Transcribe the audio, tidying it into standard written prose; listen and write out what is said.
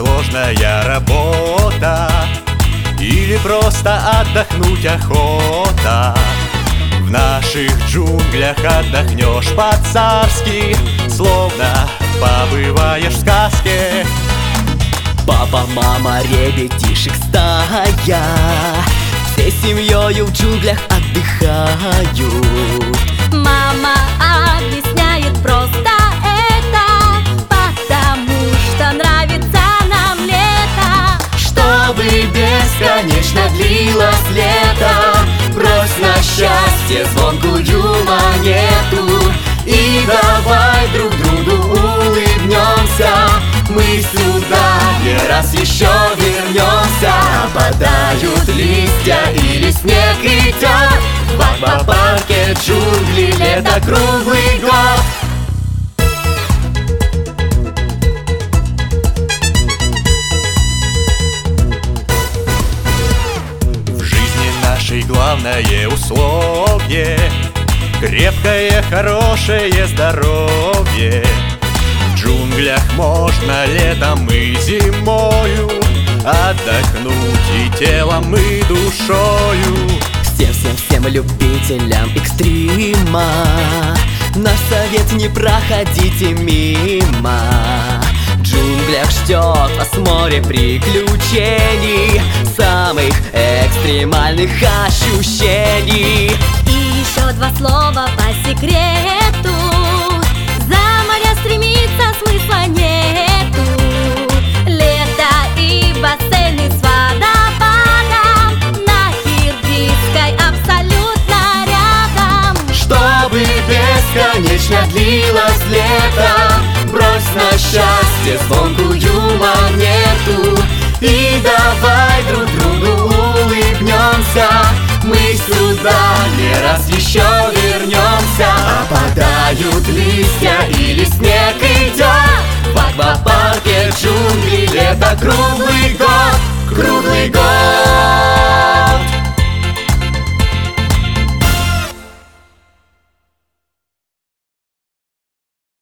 сложная работа или просто отдохнуть охота. В наших джунглях отдохнешь по-царски, словно побываешь в сказке. Папа, мама, ребятишек стая, всей семьёю в джунглях отдыхают. Мама объясняет просто это, потому что нравится нам лето. Чтобы бесконечно длилось лето, брось на счастье звонкую монету и давай друг другу улыбнемся. Мы сюда не раз еще вернемся. Опадают листья или снег идет, в аквапарке джунгли лето круглый год. В жизни нашей главное условие — крепкое, хорошее здоровье. В джунглях можно летом и зимою отдохнуть и телом, и душою. Всем любителям экстрима наш совет: не проходите мимо. В джунглях ждет вас море приключений, самых экстремальных ощущений. И еще два слова по секрету: за моря стремиться смысла нету. Лето и бассейны с водопадом на Киргизской абсолютно рядом. Чтобы бесконечно длилось лето, брось на счастье звонкую монету и давай друг другу улыбнемся. Мы сюда не раз еще вернемся. Опадают листья или снег идет, в аквапарке джунгли лето круглый год.